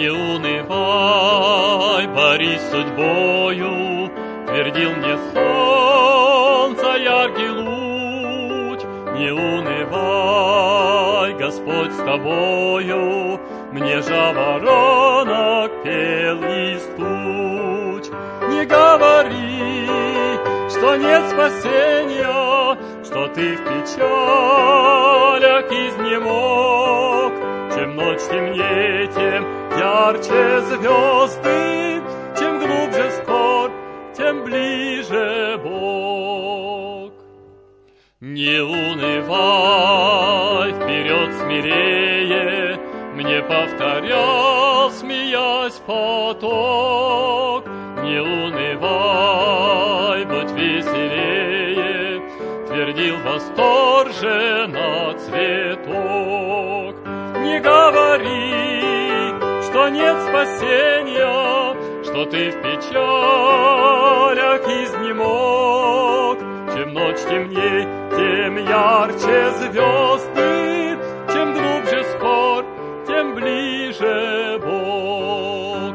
Не унывай, борись с судьбою, твердил мне солнце яркий луч. Не унывай, Господь с тобою, мне жаворонок пел из туч. Не говори, что нет спасения, что ты в печалях изнемог. Чем ночь темнее, тем ярче звезды, чем глубже скорбь, тем ближе Бог. Не унывай, вперед смирее, мне повторял, смеясь, поток. Не унывай, будь веселее, твердил восторженно цветок. Не говори, что нет спасения, что ты в печалях изнемог. Чем ночь темней, тем ярче звезды, чем глубже скорбь, тем ближе Бог.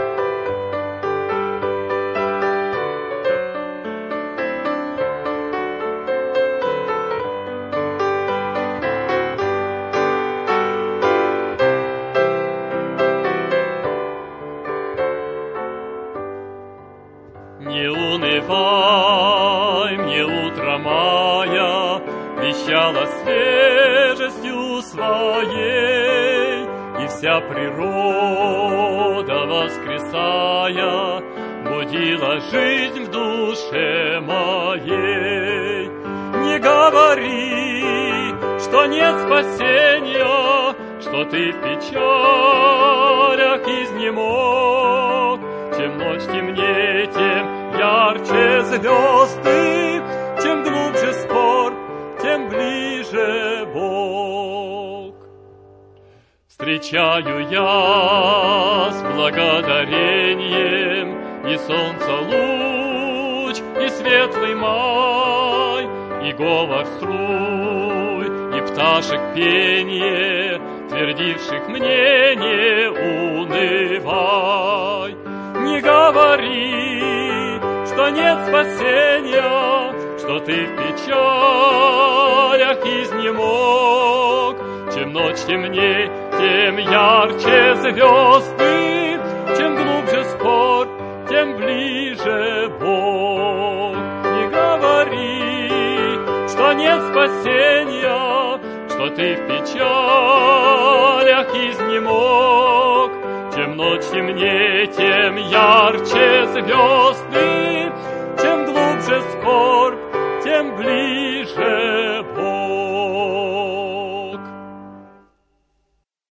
Не унывай, мне утро мая вещала свежестью своей, и вся природа, воскресая, будила жизнь в душе моей. Не говори, что нет спасения, что ты в печалях изнемог. Чем ночь темнее, тем ярче звезды, чем глубже скорбь, тем ближе Бог. Встречаю я с благодарением и солнца луч, и светлый май, и говор струй, и пташек пение, твердивших мне не унывай. Не говори, что нет спасения, что ты в печалях изнемог. Чем ночь темней, тем ярче звезды, чем глубже скорбь, тем ближе Бог. Не говори, что нет спасения, что ты в печалях изнемог. Чем ночь темнее, тем ярче звезды, чем глубже скорбь, тем ближе